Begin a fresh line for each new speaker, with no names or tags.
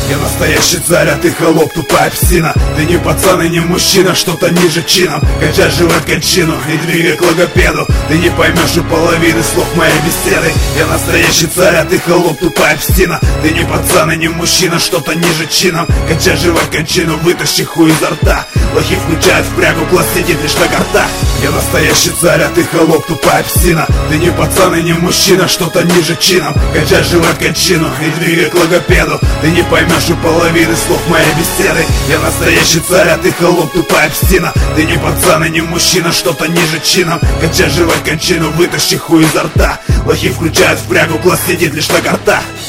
Я настоящий царь, а ты холоп, тупая псина. Ты не пацан и не мужчина, что-то ниже чином. Качай живот кончину и двигай к логопеду. Ты не поймешь и половины слов моей беседы. Я настоящий царь, а ты холоп, тупая псина. Ты не пацан и не мужчина, что-то ниже чином. Качай живот кончину, вытащи хуй изо рта. Лохи включают в прягу, класс сидит лишь на картах. Я настоящий царь, а ты холоп, тупая псина. Ты не пацан и не мужчина, что-то ниже чином. Качай живот кончину и двигай к логопеду. Ты не поймешь и половины слов моей беседы. Я настоящий царь, а ты холоп, тупая псина. Ты не пацан и не мужчина, что-то ниже чином. Качай живот кончину, вытащи хуй изо рта. Лохи включают в прягу, класс сидит лишь на картах.